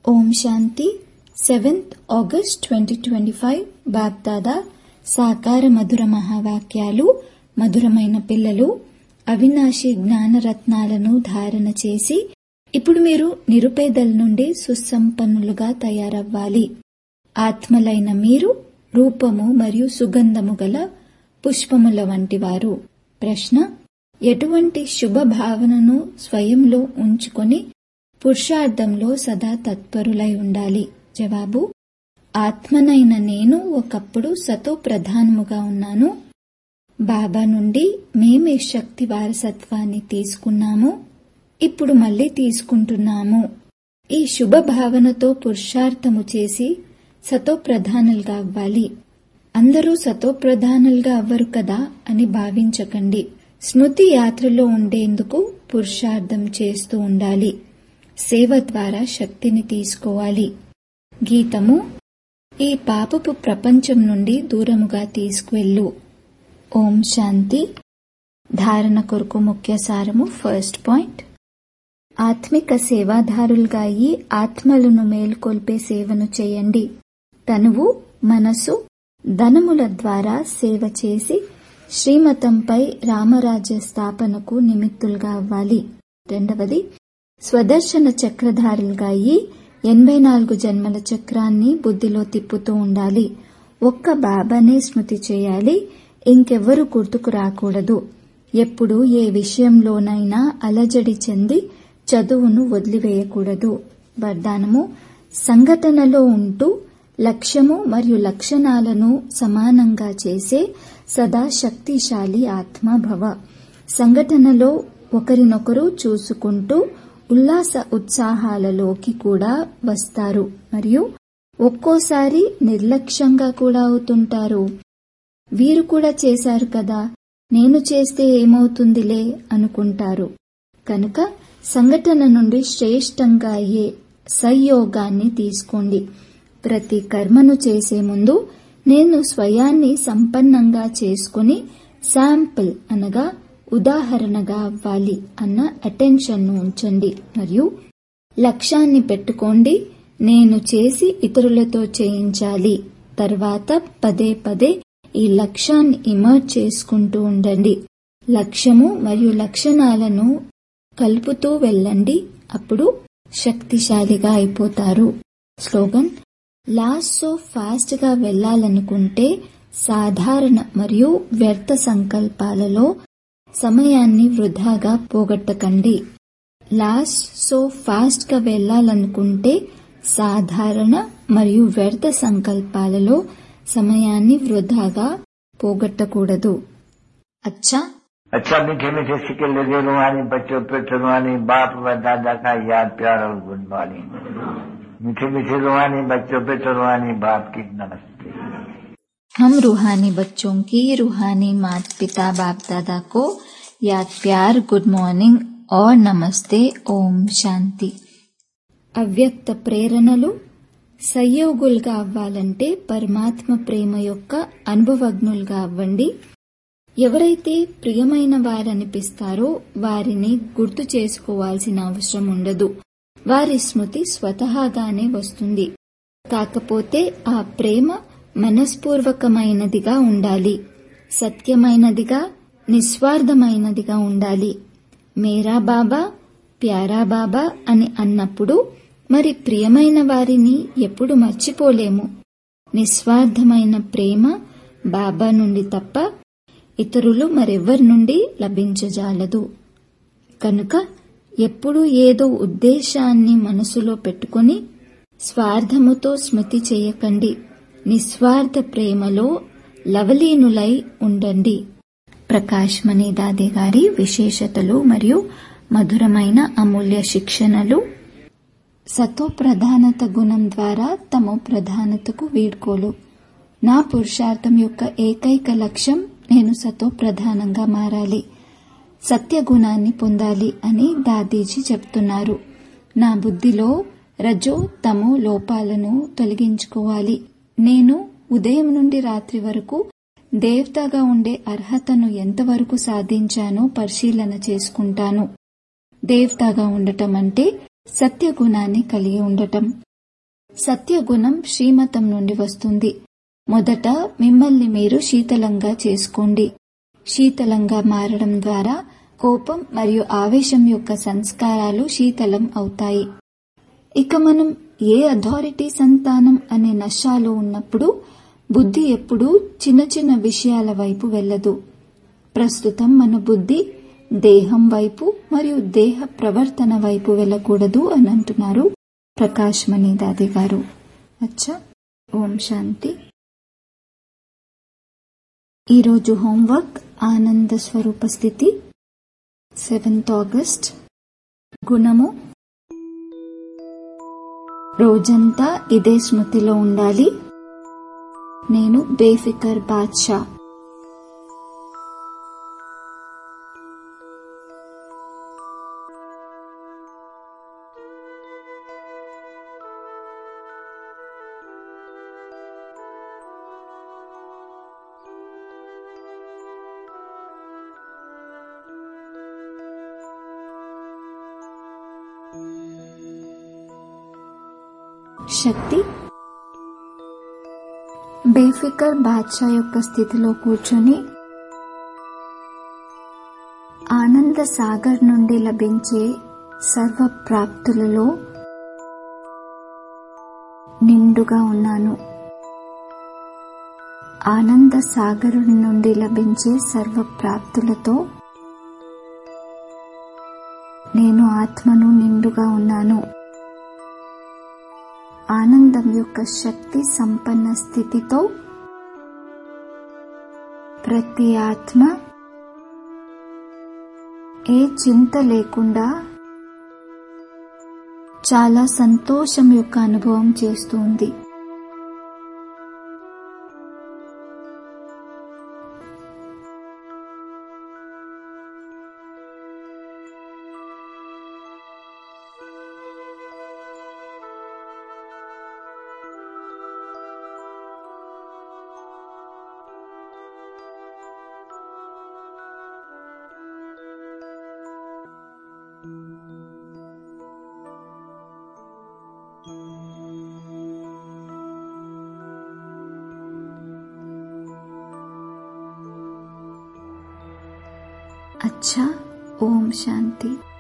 ఓం శాంతి 7th August 2025 BapDada సాకార మధుర మహావాక్యాలు. మధురమైన పిల్లలు, అవినాశి జ్ఞానరత్నాలను ధారణ చేసి ఇప్పుడు మీరు నిరుపేదల నుండి సుసంపన్నులుగా తయారవ్వాలి. ఆత్మలైన మీరు రూపము మరియు సుగంధము గల పుష్పముల వంటివారు. ప్రశ్న: ఎటువంటి శుభ భావనను స్వయంలో ఉంచుకొని పురుషార్థంలో సదా తత్పరులై ఉండాలి? జవాబు: ఆత్మనైన నేను ఒకప్పుడు సతో ప్రధానముగా ఉన్నాను. బాబా నుండి మేమే శక్తి వారసత్వాన్ని తీసుకున్నాము, ఇప్పుడు మళ్లీ తీసుకుంటున్నాము. ఈ శుభ భావనతో పురుషార్థము చేసి సతో ప్రధానులుగా అవ్వాలి. అందరూ సతో ప్రధానులుగా అవ్వరు కదా అని భావించకండి. స్మృతి యాత్రలో ఉండేందుకు పురుషార్థం చేస్తూ ఉండాలి. సేవ ద్వారా శక్తిని తీసుకోవాలి. గీతము: ఈ పాపపు ప్రపంచం నుండి దూరముగా తీసుకువెళ్ళు. ఓం శాంతి. ధారణ కొరకు ముఖ్య సారము. ఫస్ట్ పాయింట్: ఆత్మిక సేవాదారులుగా అయి ఆత్మలను మేల్కొల్పే సేవను చేయండి. తనువు, మనసు, ధనముల ద్వారా సేవ చేసి శ్రీమతంపై రామరాజ్య స్థాపనకు నిమిత్తులుగా అవ్వాలి. రెండవది, స్వదర్శన చక్రధారులుగా అయి 84 జన్మల చక్రాన్ని బుద్ధిలో తిప్పుతూ ఉండాలి. ఒక్క బాబానే స్మృతి చేయాలి, ఇంకెవ్వరూ గుర్తుకు రాకూడదు. ఎప్పుడు ఏ విషయంలోనైనా అలజడి చెంది చదువును వదిలివేయకూడదు. వరదానము: సంఘటనలో ఉంటూ లక్ష్యము మరియు లక్షణాలను సమానంగా చేసే సదా శక్తిశాలి ఆత్మభవ. సంఘటనలో ఒకరినొకరు చూసుకుంటూ ఉల్లాస ఉత్సాహాలలోకి కూడా వస్తారు మరియు ఒక్కోసారి నిర్లక్ష్యంగా కూడా అవుతుంటారు. వీరు కూడా చేశారు కదా, నేను చేస్తే ఏమవుతుందిలే అనుకుంటారు. కనుక సంఘటన నుండి శ్రేష్టంగా అయ్యే సహయోగాన్ని తీసుకోండి. ప్రతి కర్మను చేసే ముందు నేను స్వయాన్ని సంపన్నంగా చేసుకుని శాంపిల్ అనగా ఉదాహరణగా అవ్వాలి అన్న అటెన్షన్ను ఉంచండి మరియు లక్ష్యాన్ని పెట్టుకోండి. నేను చేసి ఇతరులతో చేయించాలి. తర్వాత పదే పదే ఈ లక్ష్యాన్ని ఇమర్జ్ చేసుకుంటూ ఉండండి. లక్ష్యము మరియు లక్షణాలను కలుపుతూ వెళ్ళండి. అప్పుడు శక్తిశాలిగా అయిపోతారు. స్లోగన్: లాస్ట్ సో ఫాస్ట్ గా వెళ్లాలనుకుంటే సాధారణ మరియు వ్యర్థ సంకల్పాలలో సమయాన్ని వృధాగా పోగొట్టకండి. లాస్ట్ సో ఫాస్ట్ గా వెళ్లాలనుకుంటే సాధారణ మరియు వ్యర్థ సంకల్పాలలో సమయాన్ని వృధాగా పోగొట్టకూడదు. अच्छा मीठे मीठे सिक्के लगे रुहानी बच्चों पे रुहानी बाप व दादा का याद प्यार और गुड मॉर्निंग. मीठे मीठे रुहानी बच्चों पे रुहानी बाप की नमस्ते. हम रूहानी बच्चों की रूहानी माता पिता बाप दादा को याद प्यार, गुड मॉर्निंग और नमस्ते. ఓం శాంతి. అవ్యక్త ప్రేరణలు. సహయోగులుగా అవ్వాలంటే పరమాత్మ ప్రేమ యొక్క అనుభవజ్ఞులుగా అవ్వండి. ఎవరైతే ప్రియమైన వారనిపిస్తారో వారిని గుర్తు చేసుకోవాల్సిన అవసరం ఉండదు. వారి స్మృతి స్వతహాగానే వస్తుంది. కాకపోతే ఆ ప్రేమ మనస్పూర్వకమైనదిగా ఉండాలి, సత్యమైనదిగా, నిస్వార్థమైనదిగా ఉండాలి. మేరా బాబా, ప్యారా బాబా అని అన్నప్పుడు మరి ప్రియమైన వారిని ఎప్పుడు మర్చిపోలేము. నిస్వార్థమైన ప్రేమ బాబా నుండి తప్ప ఇతరులు మరెవ్వరి నుండి లభించజాలదు. కనుక ఎప్పుడూ ఏదో ఉద్దేశాన్ని మనసులో పెట్టుకుని స్వార్థముతో స్మృతి చేయకండి. నిస్వార్థ ప్రేమలో లవలీనులై ఉండండి. ప్రకాష్ మణి దాదే గారి విశేషతలు మరియు మధురమైన అమూల్య శిక్షణలు. సతో ప్రధానత గుణం ద్వారా తమో ప్రధానతకు వీడ్కోలు. నా పురుషార్థం యొక్క ఏకైక లక్ష్యం నేను సతో ప్రధానంగా మారాలి, సత్య గుణాన్ని పొందాలి అని దాదీజీ చెప్తున్నారు. నా బుద్ధిలో రజో తమో లోపాలను తొలగించుకోవాలి. నేను ఉదయం నుండి రాత్రి వరకు దేవతగా ఉండే అర్హతను ఎంతవరకు సాధించానో పరిశీలన చేసుకుంటాను. దేవతగా ఉండటం అంటే సత్య గుణాన్ని కలిగి ఉండటం. సత్యగుణం శ్రీమతం నుండి వస్తుంది. మొదట మిమ్మల్ని మీరు శీతలంగా చేసుకోండి. శీతలంగా మారడం ద్వారా కోపం మరియు ఆవేశం యొక్క సంస్కారాలు శీతలం అవుతాయి. ఇక మనం ఏ అథారిటీ సంతానం అనే నషాలో ఉన్నప్పుడు బుద్ధి ఎప్పుడూ చిన్న చిన్న విషయాల వైపు వెళ్ళదు. ప్రస్తుతం మన బుద్ధి దేహం వైపు మరియు దేహ ప్రవర్తన వైపు వెళ్ళకూడదు అని అంటున్నారు ప్రకాష్ మణి దాది గారు. అచ్చా, ఓం శాంతి. ఈరోజు హోంవర్క్ ఆనంద స్వరూప స్థితి 7th ఆగస్ట్. గుణము రోజంతా ఇదే స్మృతిలో ఉండాలి. నేను బేఫికర్ బాద్షా. శక్తి బేఫికర్ బాద్షా యొక్క స్థితిలో కూర్చొని ఆనంద సాగర్ నుండి లభించే సర్వ ప్రాప్తులలో నిండుగా ఉన్నాను. ఆనంద సాగరుడి నుండి లభించే సర్వ ప్రాప్తులతో నేను ఆత్మను నిండుగా ఉన్నాను. ఆనందం యొక్క శక్తి సంపన్న స్థితితో ప్రతి ఆత్మ ఏ చింత లేకుండా చాలా సంతోషం యొక్క అనుభవం చేస్తుంది. अच्छा, ओम शांति।